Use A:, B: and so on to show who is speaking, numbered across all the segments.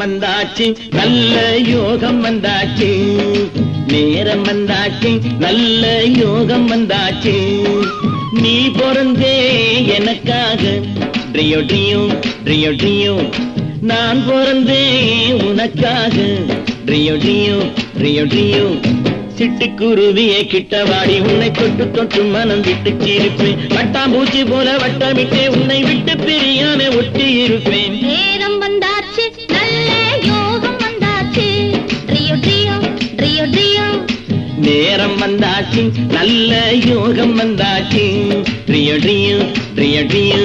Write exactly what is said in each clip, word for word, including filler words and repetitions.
A: வந்தாச்சு நல்ல யோகம் வந்தாச்சு நேரம் வந்தாச்சு நல்ல யோகம் வந்தாச்சு நீ பிறந்தே எனக்காக ட்ரியோ ட்ரியோ ட்ரியோ ட்ரியோ நான் பிறந்தே உனக்காக ட்ரியோ ட்ரியோ ட்ரியோ ட்ரியோ சிட்டுக்குருவியை கிட்டவாடி உன்னை தொட்டு தொட்டு மனம் விட்டு சிரிப்பேன் வட்டாம்பூச்சி போல வட்டமிட்டே உன்னை விட்டு பிரியாம ஒட்டி இருப்பேன்
B: நேரம் வந்தாச்சு நல்ல யோகம் வந்தாச்சு ட்ரியோ ட்ரியோ ட்ரியோ ட்ரியோ
A: நேரம் வந்தாச்சு நல்ல யோகம் வந்தாச்சு ட்ரியோ ட்ரியோ ட்ரியோ ட்ரியோ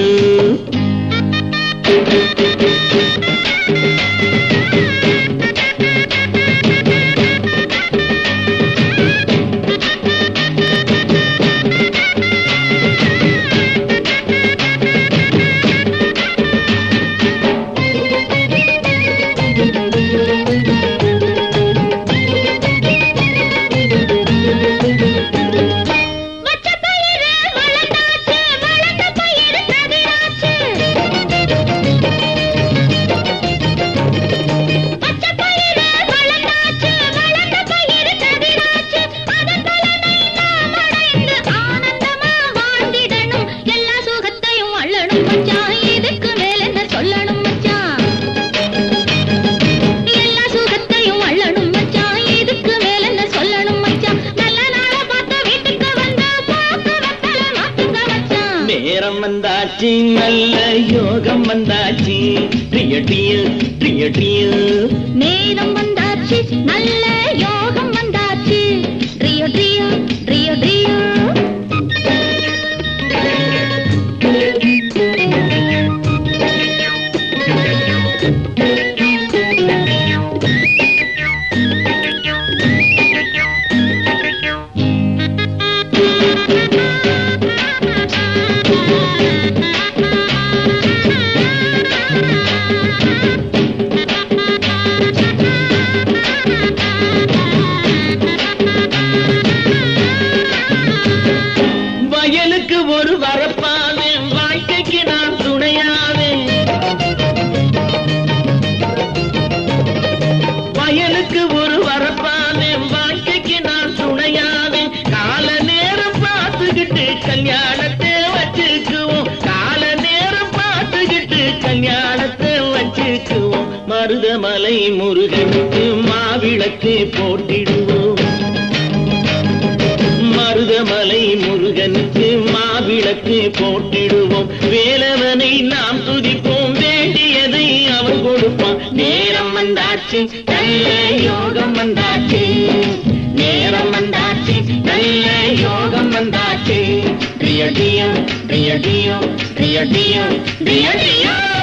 A: நேரம் வந்தாச்சு நல்ல யோகம் வந்தாச்சு ட்ரியோ ட்ரியோ ட்ரியோ ட்ரியோ
B: நேரம் வந்தாச்சு நல்ல யோகம் வந்தாச்சு ட்ரியோ ட்ரியோ ட்ரியோ ட்ரியோ
A: ஒரு வரப்பாவே வாழ்க்கைக்கு நான் துணையாவே வயலுக்கு ஒரு வரப்பாவே வாழ்க்கைக்கு நான் துணையாவே கால நேரம் பார்த்துக்கிட்டு கல்யாணத்தை வச்சுக்குவோம் கால நேரம் பார்த்துக்கிட்டு கல்யாணத்தை வச்சுக்குவோம் மருதமலை முருகனுக்கு மாவிளக்கு போட்டிடுவோம் மருதமலை முருகனுக்கு மாவிளக்கு போட்டிடுவோம் வேலவனை நாம் துதிப்போம் வேண்டியதை அவன் கொடுப்பான் நேரம் வந்தாச்சு நல்ல யோகம் வந்தாச்சு நேரம் வந்தாச்சு நல்ல யோகம் வந்தாச்சு ட்ரியோ ட்ரியோ ட்ரியோ ட்ரியோ ட்ரியோ ட்ரியோ ட்ரியோ